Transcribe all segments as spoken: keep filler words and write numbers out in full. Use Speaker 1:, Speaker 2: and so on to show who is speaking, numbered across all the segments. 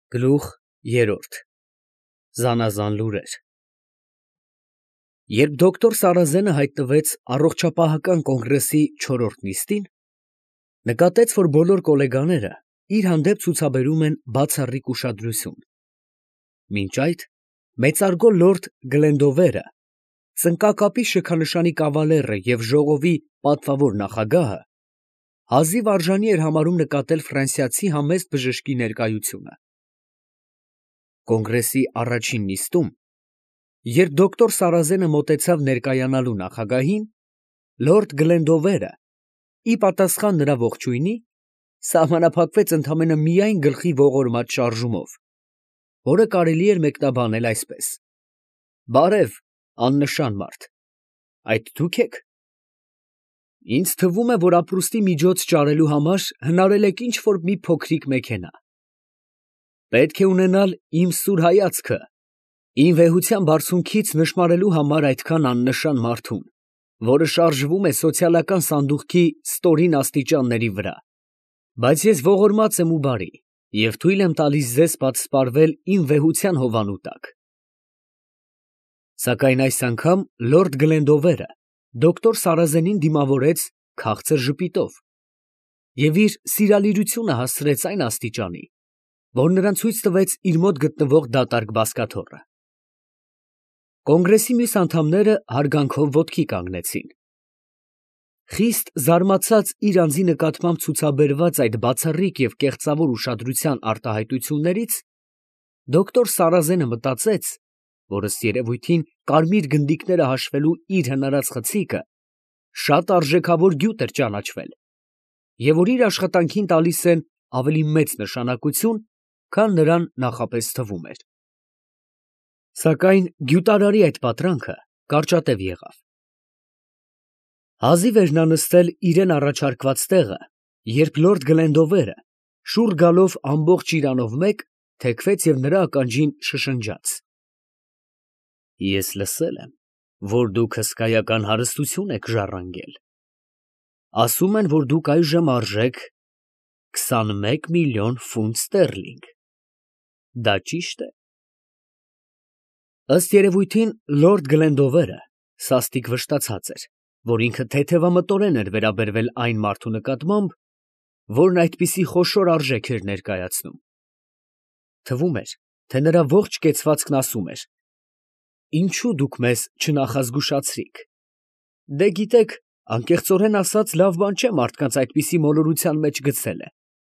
Speaker 1: Գլուխ երրորդ Զանազան լուրեր Երբ դոկտոր Սարազենը հայտնվեց առողջապահական կոնգրեսի չորրորդ նիստին, նկատեց, որ բոլոր կոլեգաները իր հանդեպ ցուցաբերում են բացառիկ ուշադրություն։ Մինչ այդ մեծարգո լորդ Գլենդովերը, ծնկակապի շքանշանի կավալերը և ժողովի պատվավոր նախագահը հազիվ արժանի էր համարում նկատել ֆրանսիացի համեստ բժշկի ներկայությունը։ Կոնգրեսի առաջին նիստում, երբ դոկտոր Սարազենը մոտեցավ ներկայանալու նախագահին, լորդ Գլենդովերը, ի պատասխան նրա ողջույնի, սահմանափակվեց ընդամենը միայն գլխի ողորմած շարժումով, որը կարելի էր մեկնաբանել այսպես. «Բարև, աննշան մարդ, այդ դու՞ք եք։ Ինձ թվում է, որ ապրուստի միջոց ճարելու համար հնարել եք ինչ֊որ մի փոքրիկ մեքենա։ Պետք է ունենալ իմ սուր հայացքը իմ վեհության բարձունքից նշմարելու համար այդքան աննշան մարդուն, որը շարժվում է սոցիալական սանդուղքի ստորին աստիճանների վրա, բայց ես ողորմած եմ ու բարի և թույլ եմ տալիս ձեզ պատսպարվել իմ վեհության հովանու տակ»։ Սակայն այս անգամ լորդ Գլենդովերը դոկտոր Սարազենին դիմավորեց քաղցր ժպիտով և իր սիրալիրությունը հասցրեց այն աստիճանի, որ նրան ցույց տվեց իր մոտ գտնվող դատարկ բազկաթոռը։ Կոնգրեսի մյուս անդամները հարգանքով ոտքի կանգնեցին։ Խիստ զարմացած իր անձի նկատմամբ ցուցաբերված այդ բացառիկ և կեղծավոր ուշադրության արտահայտություններից, դոկտոր Սարազենը մտածեց, որ ըստ երևույթին կարմիր գնդիկները հաշվելու իր հնարած խցիկը շատ արժեքավոր գյուտ էր ճանաչվել, և որ իր աշխատանքին տալիս են ավելի մեծ նշանակություն, քան նրան նախապես թվում էր։ Սակայն գյուտարարի այդ պատրանքը կարճատև եղավ։ Հազիվ էր նա նստել իրան առաջարկված տեղը, երբ լորդ Գլենդովերը, շուռ գալով ամբողջ իրանով մեկ, թեքվեց և նրա ականջին շշնջաց. «Ես լսել եմ, որ դուք հսկայական հարստություն եք ժառանգել։ Ասում են, որ դուք այժմ արժեք քսանմեկ միլիոն ֆունտ ստերլինգ, դա ճի՞շտ է»։ Ըստ երևույթին լորդ Գլենդովերը սաստիկ վշտացած էր, որ ինքը թեթևամտորեն էր վերաբերվել այն մարդու նկատմամբ, որն այդպիսի խոշոր արժեք էր ներկայացնում։ Թվում էր, թե նրա ողջ կեցվածքն ասում էր. «Ինչո՞ւ դուք մեզ չնախազգուշացրիք։ Դե գիտեք, անկեղծորեն ասած, լավ բան չէ մարդկանց այդպիսի մոլորության մեջ գցելը»։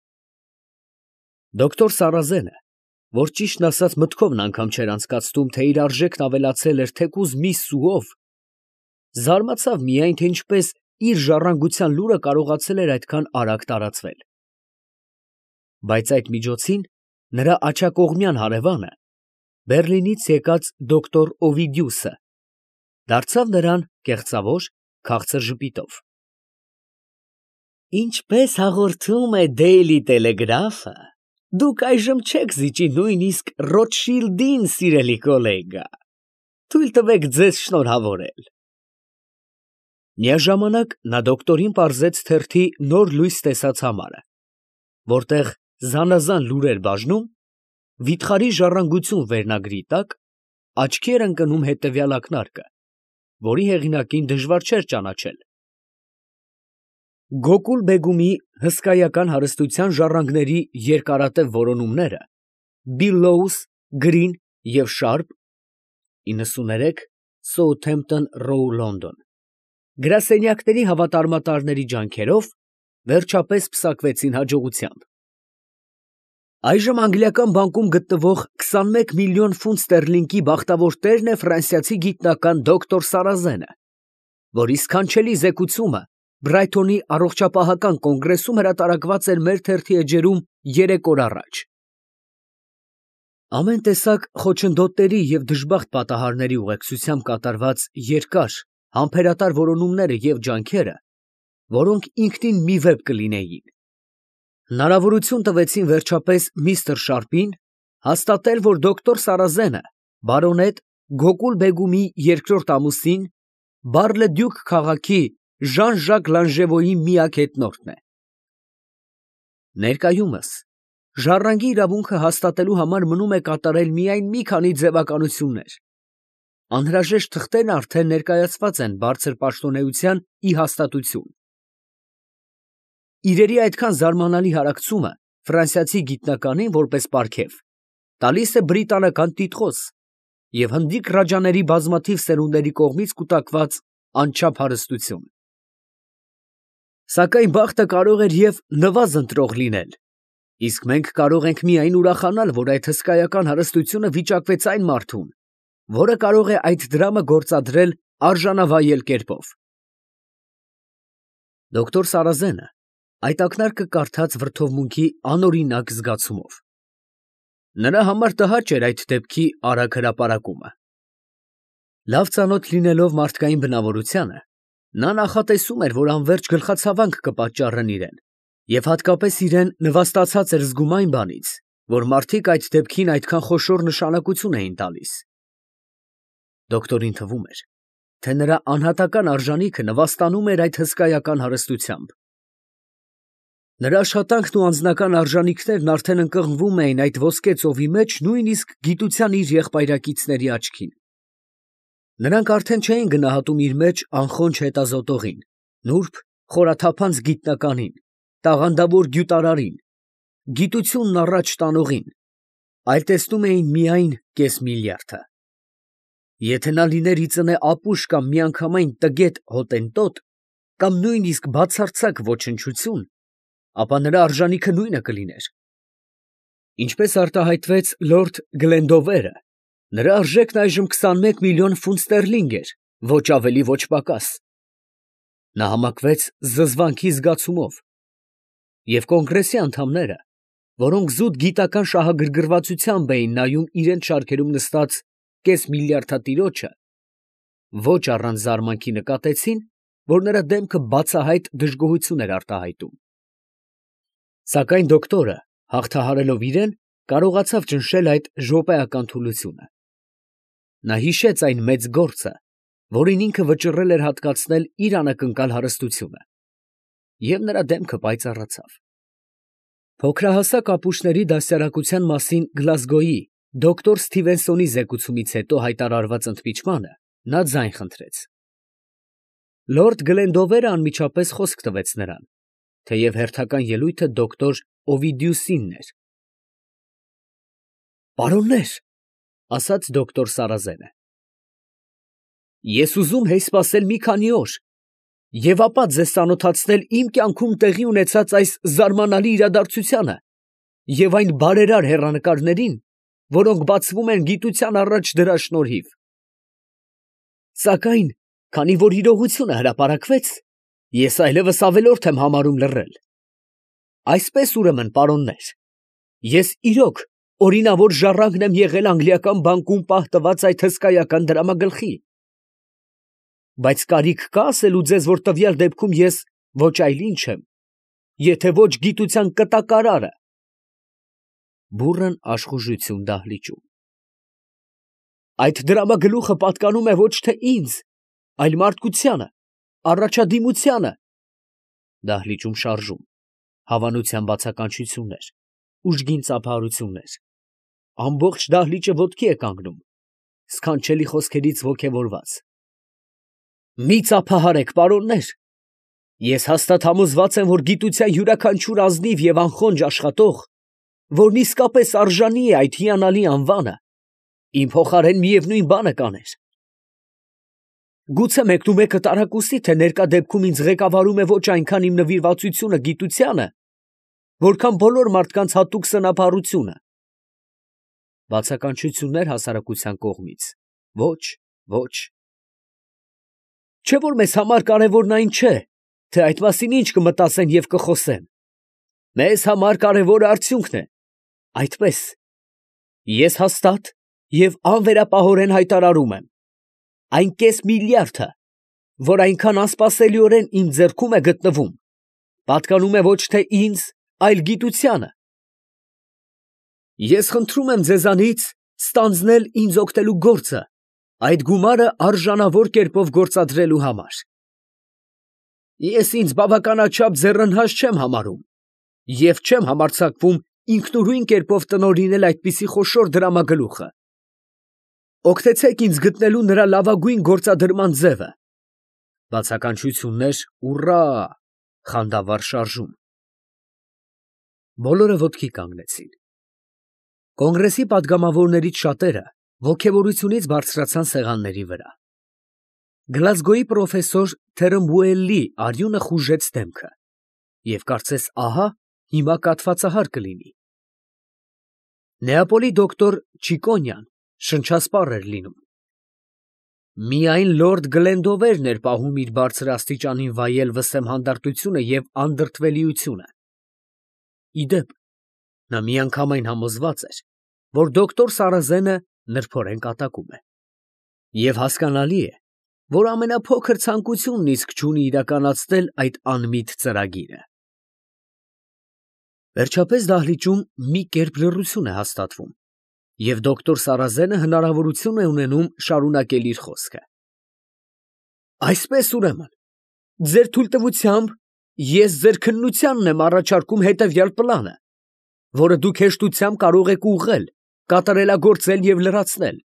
Speaker 1: Դոկտոր Սարազենը, որ ճիշտն ասած մտքովն անգամ չէր անցկացնում, թե իր արժեքն ավելացել էր թեկուզ մի սուով, զարմացավ միայն, թե ինչպես իր ժառանգության լուրը կարողացել էր այդքան արագ տարածվել։ Բայց այդ միջոցին նրա աջակողմյան հարևանը, Բեռլինից եկած դոկտոր Օվիդիուսը, դարձավ նրան կեղծավոր, քաղցր ժպիտով. «Ինչպես հաղորդում է Դեյլի տելեգրաֆը, դուք այժմ չեք զիջի նույնիսկ Ռոտշիլդին, սիրելի կոլեգա, թույլ տվեք ձեզ շնորհավորել»։ Միաժամանակ նա դոկտորին պարզեց թերթի նոր լույս տեսած համարը, որտեղ զանազան լուրեր բաժնում, վիթխարի ժառանգություն վերնագրի տակ աչքի էր ընկնում հետևյալ ակնարկը, որի հեղինակին դժվար չէր ճանաչել. Գոկուլ֊բեգումի հսկայական հարստության ժառանգների երկարատև որոնումները Բիլլոուս, Գրին և Շարպ իննսուներեք Սաութհեմփթոն Ռոու, Լոնդոն գրասենյակների հավատարմատարների ջանքերով վերջապես պսակվեցին հաջողությամբ։ Այժմ անգլիական բանկում գտնվող քսանմեկ միլիոն ֆունտ ստերլինգի բախտավոր տերն է ֆրանսիացի գիտնական դոկտոր Սարազենը, որի սքանչելի զեկուցումը Բրայթոնի առողջապահական կոնգրեսում հրատարակված էր մեր թերթի էջերում երեք օր առաջ։ Ամեն տեսակ խոչընդոտների և դժբախտ պատահարների ուղեկցությամբ կատարված երկար, համբերատար որոնումները և ջանքերը, որոնք ինքնին մի վեպ կլինեին, հնարավորություն տվեցին վերջապես միստր Շարպին հաստատել, որ դոկտոր Սարազենը բարոնետ Գոկուլ֊բեգումի երկրորդ ամուսին Բար֊լը֊Դյուք քաղաքի Ժան֊Ժակ Լանժևոյի միակ հետնորդն է։ Ներկայումս ժառանգի իրավունքը հաստատելու համար մնում է կատարել միայն մի քանի ձևականություններ։ Անհրաժեշտ թղթերն արդեն ներկայացված են բարձր պաշտոնեության ի հաստատություն։ Իրերի այդքան զարմանալի հարակցումը ֆրանսիացի գիտնականին որպես պարգև տալիս է բրիտանական տիտղոս և հնդիկ ռաջաների բազմաթիվ սերունդների կողմից կուտակված անչափ հարստություն։ Սակայն բախտը կարող էր և նվազընտրող լինել, իսկ մենք կարող ենք միայն ուրախանալ, որ այդ հսկայական հարստությունը վիճակվեց այն մարդուն, որը կարող է այդ դրամը գործադրել արժանավայել կերպով։ Դոկտոր Սարազենը այդ ակնարկը կարդաց վրդովմունքի անօրինակ զգացումով։ Նրա համար տհաճ էր այդ դեպքի արագ հրապարակումը։ Լավ ծանոթ լինելով մարդկային բնավորությանը, նա նախատեսում էր, որ անվերջ գլխացավանք կպատճառեն իրեն, և հատկապես իրեն նվաստացած էր զգում այն բանից, որ մարդիկ այդ դեպքին այդքան խոշոր նշանակություն էին տալիս։ Դոկտորին թվում էր, թե նրա անհատական արժանիքը նվաստանում էր այդ հսկայական հարստությամբ։ Նրա աշխատանքն ու անձնական արժանիքներն արդեն ընկղմվում էին այդ ոսկե ծովի մեջ նույնիսկ գիտության իր եղբայրակիցների աչքին։ Նրանք արդեն չէին գնահատում իր մեջ անխոնջ հետազոտողին, նուրբ, խորաթափանց գիտնականին, տաղանդավոր գյուտարարին, գիտությունն առաջ տանողին, այլ տեսնում էին միայն կես միլիարդը։ Եթե նա լիներ ի ծնե ապուշ կամ միանգամայն տգետ հոտենտոտ, կամ նույնիսկ բացարձակ ոչնչություն, ապա նրա արժանիքը նույնը կլիներ։ Ինչպես արտահայտվեց լորդ Գլենդովերը, նրա արժեքն այժմ քսանմեկ միլիոն ֆունտ ստերլինգ էր, ոչ ավելի, ոչ պակաս։ Նա համակվեց զզվանքի զգացումով, և կոնգրեսի անդամները, որոնք զուտ գիտական շահագրգռվածությամբ էին նայում իրենց շարքերում նստած կես միլիարդատիրոջը, ոչ առանց զարմանքի նկատեցին, որ նրա դեմքը բացահայտ դժգոհություն էր արտահայտում։ Սակայն դոկտորը, հաղթահարելով իրեն, կարողացավ ճնշել այդ րոպեական թուլությունը։ Նա հիշեց այն մեծ գործը, որին ինքը վճռել էր հատկացնել իր անակնկալ հարստությունը, և նրա դեմքը պայծառացավ։ Փոքրահասակ ապուշների դաստիարակության մասին Գլազգոյի դոկտոր Սթիվենսոնի զեկուցումից հետո հայտարարված ընդմիջմանը նա ձայն խնդրեց։ Լորդ Գլենդովերը անմիջապես խոսք տվեց նրան, թեև հերթական ելույթը դոկտոր Օվիդիուսինն էր։ «Պարոննե՛ր», ֊ ասաց դոկտոր Սարազենը, «ես ուզում էի սպասել մի քանի օր և ապա ձեզ ծանոթացնել իմ կյանքում տեղի ունեցած այս զարմանալի իրադարձությանը և այն բարերար հեռանկարներին, որոնք բացվում են գիտության առաջ դրա շնորհիվ։ Սակայն, քանի որ իրողությունը հրապարակվեց, ես այլևս ավելորդ եմ համարում լռել։ Այսպես, ուրեմն, պարոններ, ես իրոք օրինավոր ժառանգն եմ եղել անգլիական բանկում պահ տված այդ հսկայական դրամագլխի։ Բայց կարիք կա՞ ասելու ձեզ, որ տվյալ դեպքում ես ոչ այլ ինչ եմ, եթե ոչ գիտության կտակարարը» (բուռն աշխուժություն դահլիճում)։ «Այդ դրամագլուխը պատկանում է ոչ թե ինձ, այլ մարդկությանը, առաջադիմությանը» (դահլիճում շարժում, հավանության բացականչություններ, ուժգին ծափահարություններ, ամբողջ դահլիճը ոտքի է կանգնում, սքանչելի խոսքերից ոգևորված)։ «Մի ծափահարեք, պարոններ, ես հաստատ համոզված եմ, որ գիտության յուրաքանչյուր ազնիվ և անխոնջ աշխատող, որն իսկապես արժանի է այդ հիանալի անվանը, իմ փոխարեն միևնույն բանը կաներ։ Գուցե մեկնումեկը տարակուսի, թե ներկա դեպքում ինձ ղեկավարում է ոչ այնքան իմ նվիրվածությունը գիտությանը, որքան բոլոր մարդկանց հատուկ սնափառությունը։ Բացականչություններ հասարակության կողմից։ Ոչ, ոչ։ Չէ՞ որ մեզ համար կարևորն այն չէ, թե այդ մասին ինչ կմտածեն և կխոսեն։ Մեզ համար կարևորը արդյունքն է։ Այդպես, ես հաստատ և անվերապահորեն հայտարարում եմ. այն կես միլիարդը, որ այնքան անսպասելիորեն իմ ձեռքում է գտնվում, պատկանում է ոչ թե ինձ, այլ գիտությանը։ Ես խնդրում եմ ձեզանից ստանձնել ինձ օգնելու գործը այդ գումարը արժանավոր կերպով գործադրելու համար։ Ես ինձ բավականաչափ ձեռնհաş չեմ համարում և չեմ համարձակվում ինքնուրույն կերպով տնօրինել այդպիսի խոշոր դրամագլուխը։ Օգնեցեք ինձ գտնելու նրա լավագույն գործադրման ձևը։ Բացականչություններ, ուռա, խանդավառ շարժում։ Բոլորը ոտքի կանգնեցին։ Կոնգրեսի պատգամավորներից շատերը ոգևորությունից բարձրացան սեղանների վրա։ Գլազգոյի պրոֆեսոր Թերմբուելլի արյունը խուժեց դեմքը, և կարծես ահա հիմա կաթվածահար կլինի։ Նեապոլի դոկտոր Չիկոնյան շնչասպառ էր լինում։ Միայն լորդ Գլենդովերն էր պահում իր բարձր աստիճանին վայել վսեմ հանդարտությունը և անդրդվելիությունը։ Ի դեպ, նա միանգամայն համոզված էր, որ դոկտոր Սարազենը նրբորեն կատակում է, և հասկանալի է, որ ամենափոքր ցանկությունն իսկ չունի իրականացնել այդ անմիտ ծրագիրը։ Վերջապես դահլիճում մի կերպ լռություն է հաստատվում, և դոկտոր Սարազենը հնարավորություն է ունենում շարունակել իր խոսքը։ Այսպես, ուրեմն, ձեր թույլտվությամբ ես ձեր քննությանն եմ առաջարկում հետևյալ պլանը, որը դուք հեշտությամբ կարող եք ուղղել, կատարելագործել և լրացնել։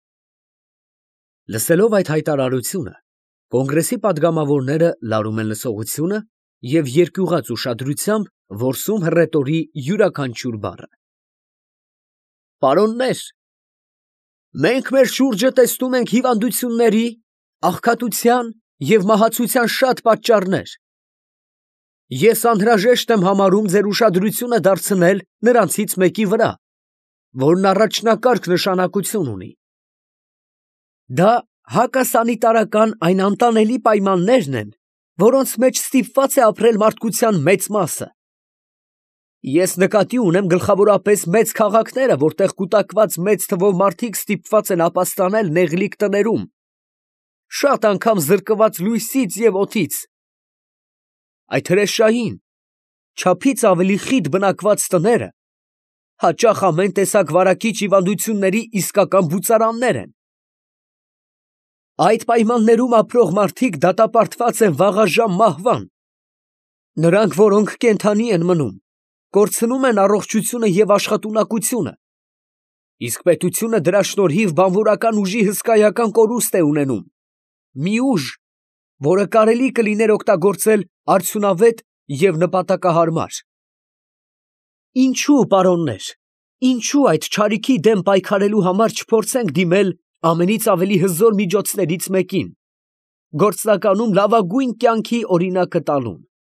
Speaker 1: Լսելով այդ հայտարարությունը, կոնգրեսի պատգամավորները լարում են լսողությունը և երկյուղած ուշադրությամբ որսում հռետորի յուրաքանչյուր բառը։ Պարոննե՛ր, մենք մեր շուրջը տեսնում ենք հիվանդությունների, աղքատության և մահացության շատ պատճառներ։ Ես անհրաժեշտ եմ համարում ձեր ուշադրությունը դարձնել նրանցից մեկի վրա, որն առաջնակարգ նշանակություն ունի։ Դա հակասանիտարական այն անտանելի պայմաններն են, որոնց մեջ ստիպված է ապրել մարդկության մեծ մասը։ Ես նկատի ունեմ գլխավորապես մեծ քաղաքները, որտեղ կուտակված մեծ թվով մարդիկ ստիպված են ապաստանել նեղլիկ տներում, շատ անգամ զրկված լույսից և օդից։ Այդ հրեշային, չափից ավելի խիտ բնակված տները հաճախ ամեն տեսակ վարակիչ հիվանդությունների իսկական բուծարաններ են։ Այդ պայմաններում ապրող մարդիկ դատապարտված են վաղաժամ մահվան։ Նրանք, որոնք կենդանի են մնում, կորցնում են առողջությունը և աշխատունակությունը, իսկ պետությունը դրա շնորհիվ բանվորական ուժի հսկայական կորուստ է ունենում, մի ուժ, որը կարելի կլիներ օգտագործել արդյունավետ և նպատակահարմար։ Ինչո՞ւ, պարոննե՛ր, ինչո՞ւ այդ չարիքի դեմ պայքարելու համար չփորձենք դիմել ամենից ավելի հզոր միջոցներից մեկին, գործնականում լավագույն կյանքի օրինակը տալուն։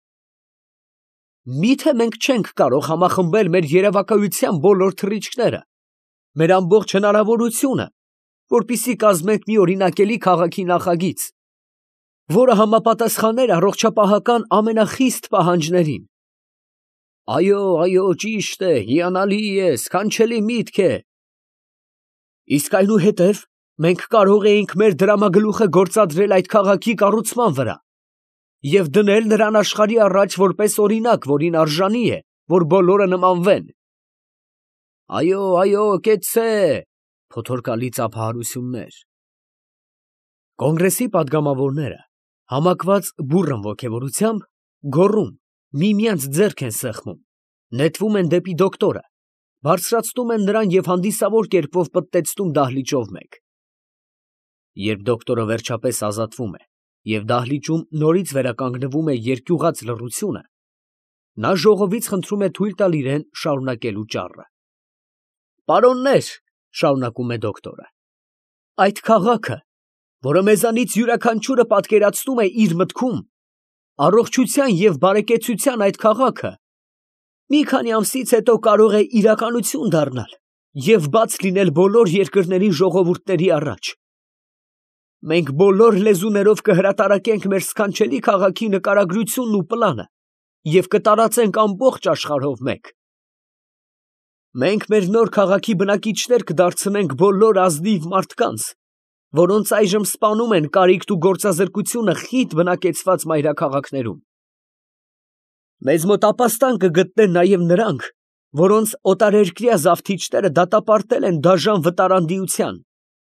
Speaker 1: Մի՞թե մենք չենք կարող համախմբել մեր երևակայության բոլոր թռիչքները, մեր ամբողջ հնարավորությունը, որպեսզի կազմենք մի օրինակելի քաղաքի նախագիծ, որը համապատասխաներ առողջապահական ամենախիստ պահանջներին։ Այո, այո, ճիշտ է, հիանալի է, սքանչելի միտք է։ Իսկ այնուհետև մենք կարող էինք մեր դրամագլուխը գործադրել այդ քաղաքի կառուցման վրա և դնել նրան աշխարհի առաջ որպես օրինակ, որին արժանի է, որ բոլորը նմանվեն։ Այո, այո, կեցցե… Փոթորկալի ծափահարություններ։ Կոնգրեսի պատգամավորները, համակված բուռն ոգևորությամբ, գոռում, միմյանց ձեռք են սեղմում, նետվում են դեպի դոկտորը, բարձրացնում են նրան և հանդիսավոր կերպով պտտեցնում դահլիճով մեկ։ Երբ դոկտորը վերջապես ազատվում է և դահլիճում նորից վերականգնվում է երկյուղած լռությունը, նա ժողովից խնդրում է թույլ տալ իրան շարունակելու ճառը։ Պարոննե՛ր, շարունակում է դոկտորը, այդ քաղաքը, որը մեզանից յուրաքանչյուրը պատկերացնում է իր մտքում, առողջության և բարեկեցության այդ քաղաքը, մի քանի ամսից հետո կարող է իրականություն դառնալ և բաց լինել բոլոր երկրների ժողովուրդների առաջ։ Մենք բոլոր լեզուներով կհրատարակենք մեր սքանչելի քաղաքի նկարագրությունն ու պլանը և կտարածենք ամբողջ աշխարհով մեկ։ Մենք մեր նոր քաղաքի բնակիչներ կդարձնենք բոլոր ազնիվ մարդկանց, որոնց այժմ սպանում են կարիքն ու գործազրկությունը խիտ բնակեցված մայրաքաղաքներում։ Մեզ մոտ ապաստան կգտնեն նաև նրանք, որոնց օտարերկրյա զավթիչները դատապարտել են դաժան վտարանդիության։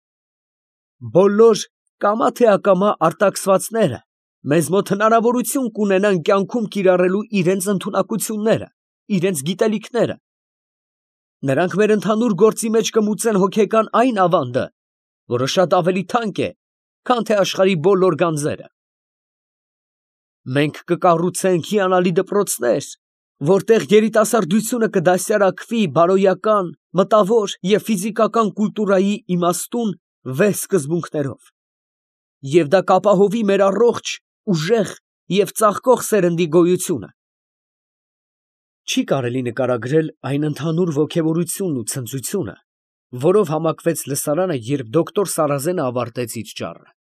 Speaker 1: Բոլոր կամա թե ակամա արտաքսվածները մեզ մոտ հնարավորություն կունենան կյանքում կիրառելու իրենց ընդունակությունները, իրենց գիտելիքները, Նրանք մեր ընդհանուր գործի մեջ կմուծեն հոգեկան այն ավանդը, որը շատ ավելի թանկ է, քան թե աշխարհի բոլոր գանձերը։ Մենք կկառուցենք հիանալի դպրոցներ, որտեղ երիտասարդությունը կդասյարակվի բարոյական, մտավոր և ֆիզիկական կուլտուրայի իմաստուն վեհ սկզբունքներով, և դա կապահովի մեր առողջ, ուժեղ և ծաղկող սերնդի գոյությունը։ Չի կարելի նկարագրել այն ընդհանուր ոգևորությունն ու ցնծությունը, որով համակվեց լսարանը, երբ դոկտոր Սարազենը ավարտեց իր ճառը։